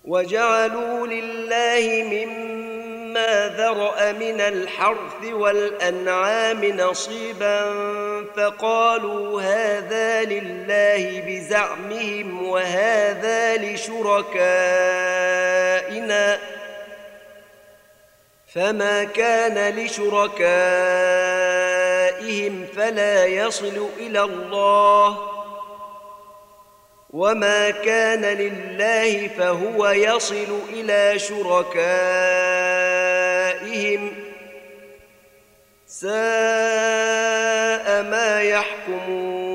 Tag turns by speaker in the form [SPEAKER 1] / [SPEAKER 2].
[SPEAKER 1] وجعلوا لله مما ذرأ من الحرث والأنعام نصيبا فقالوا هذا لله بزعمهم وهذا لشركائنا فما كان لشركائهم فلا يصل إلى الله وما كان لله فهو يصل إلى شركائهم ساء ما يحكمون.